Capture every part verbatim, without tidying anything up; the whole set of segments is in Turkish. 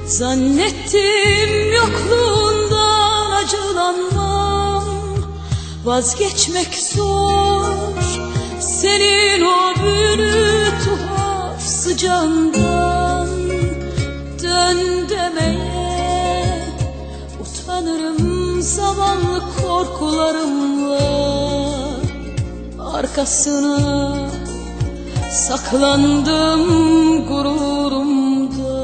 Zannettim yokluğundan acılanmam, vazgeçmek zor senin o büyülü tuhaf sıcağından. Dön demeye utanırım zavallı korkularımla, arkasına saklandım gururumdan.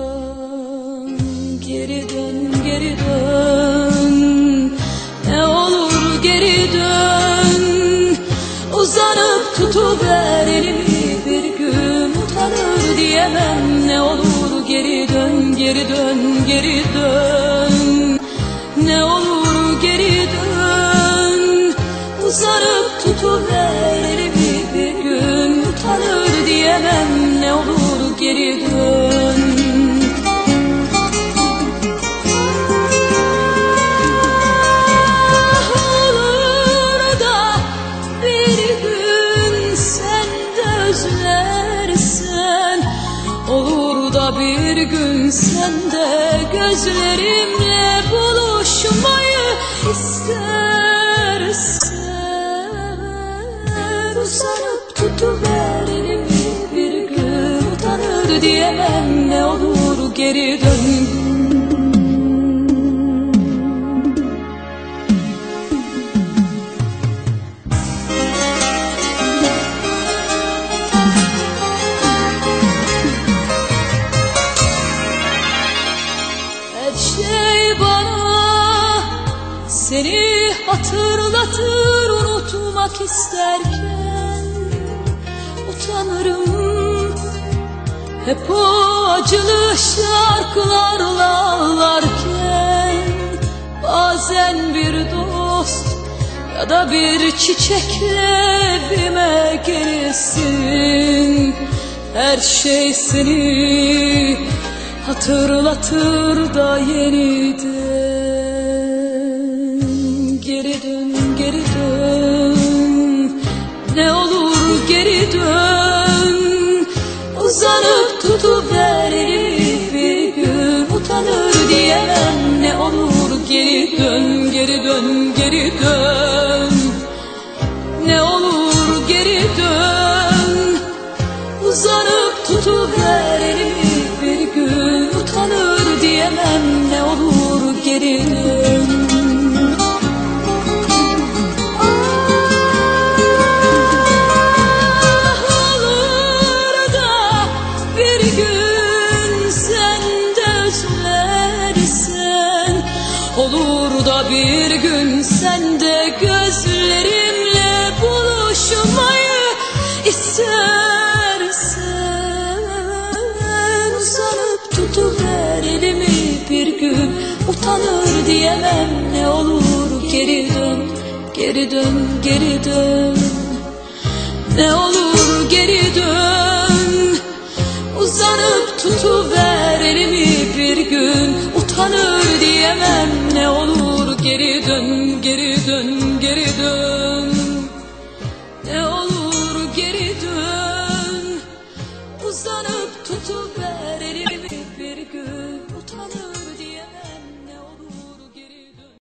Geri dön, geri dön, ne olur geri dön. Uzanıp tutuver elimi, bir gün utanır diyemem. Ne olur geri dön, geri dön, geri dön. Ne olur geri dön. Uzanıp tutuver elimi, bir gün utanır diyemem. Ne olur geri dön. Olur da bir gün sen de gözlerimle buluşmayı istersen, uzanıp tutuver elimi, bir gün utanır diyemem. Ne olur geri dön. Seni hatırlatır unutmak isterken, utanırım hep o acılı şarkılarla ağlarken. Bazen bir dost ya da bir çiçekle evime gelirsin. Her şey seni hatırlatır da yeniden. Geri dön, geri dön, ne olur geri dön. Uzanıp tutuver elimi, bir gün utanır diyemem. Ne olur geri dön, geri dön, geri dön. Ne olur geri dön. Uzanıp tutuver elimi, bir gün utanır diyemem. Ne olur geri dön. Olur da bir gün sen de gözlerimle buluşmayı istersen, uzanıp tutuver elimi, bir gün utanır diyemem. Ne olur geri dön, geri dön, geri dön. Ne olur geri dön. Uzanıp tutuver elimi, bir gün utanır diyemem. Ne olur geri dön, geri dön, geri dön.